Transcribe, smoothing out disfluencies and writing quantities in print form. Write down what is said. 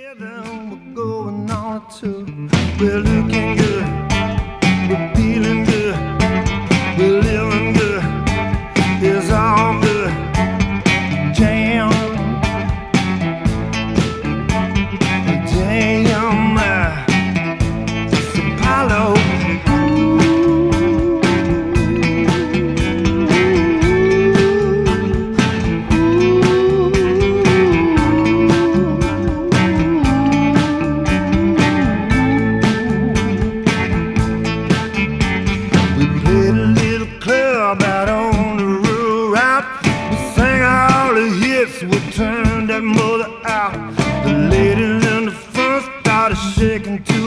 together, we're going on a tour. We're looking good, we're feeling good, we're living good. It's all good. Jam, jam, it's Apollo. We turned that mother out. The ladies in the front started shaking too.